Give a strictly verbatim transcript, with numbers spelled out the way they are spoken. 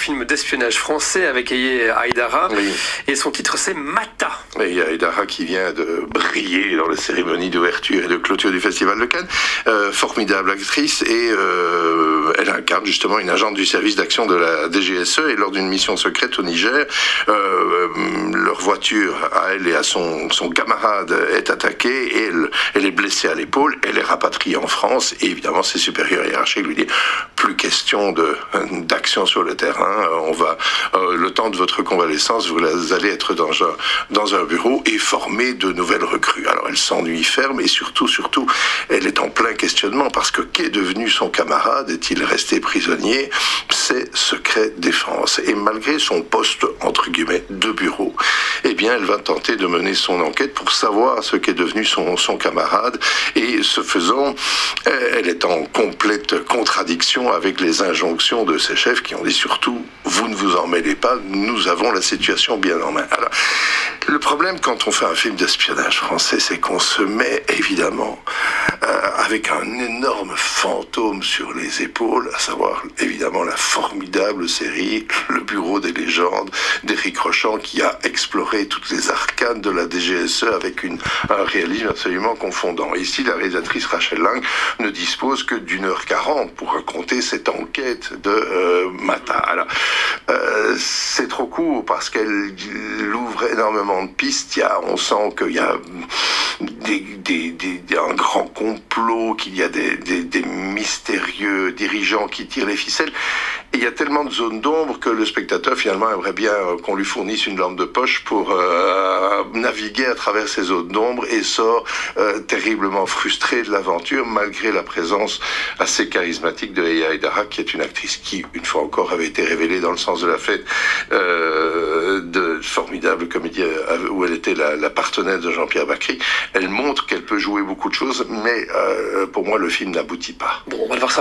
film d'espionnage français avec Elie Haïdara. Oui. Et son titre, c'est Mata. Et il y a Haïdara qui vient de briller dans les cérémonies d'ouverture et de clôture du Festival de Cannes. Euh, formidable actrice et euh, elle incarne justement une agente du service d'action de la D G S E et lors d'une mission secrète au Niger, euh, leur voiture à elle et à son, son camarade est attaquée et elle, elle est blessée à l'épaule. Elle est rapatriée en France et évidemment ses supérieurs hiérarchiques lui disent plus question de, d'action sur le terrain. On va, euh, le temps de votre convalescence, vous allez être dans un, dans un bureau et former de nouvelles recrues. Alors elle s'ennuie ferme et surtout, surtout, elle est en plein questionnement parce que qu'est devenu son camarade? Est-il resté prisonnier? C'est secret défense. Et malgré son poste, entre guillemets, de bureau, eh bien, elle va tenter de mener son enquête pour savoir ce qu'est devenu son, son camarade. Et ce faisant, elle est en complète contradiction avec les injonctions de ses chefs qui ont dit surtout, vous ne vous en mêlez pas, nous avons la situation bien en main. Alors, le problème quand on fait un film d'espionnage français, c'est qu'on se met évidemment euh, avec un énorme fantôme sur les épaules, à savoir évidemment la formidable série Le Bureau des légendes d'Éric Rochant qui a exploré toutes les arcanes de la D G S E avec une, un réalisme absolument confondant. Et ici, la réalisatrice Rachel Lang ne dispose que d'une heure quarante pour raconter cette enquête de euh, Mata. Alors, euh, c'est trop court parce qu'elle ouvre énormément de pistes. Il y a, on sent qu'il y a des, des, des, des, un grand complot, qu'il y a des, des, des mystérieux dirigeants qui tirent les ficelles. Et il y a tellement de zones d'ombre que le spectateur finalement aimerait bien qu'on lui fournisse une lampe de poche pour euh, naviguer à travers ces zones d'ombre et sort euh, terriblement frustré de l'aventure malgré la présence assez charismatique de Elie Haïdara qui est une actrice qui, une fois encore, avait été révélée dans Le Sens de la Fête, euh, de formidable comédie où elle était la, la partenaire de Jean-Pierre Bacry. Elle montre qu'elle peut jouer beaucoup de choses, mais euh, pour moi le film n'aboutit pas. Bon, on va le voir ça.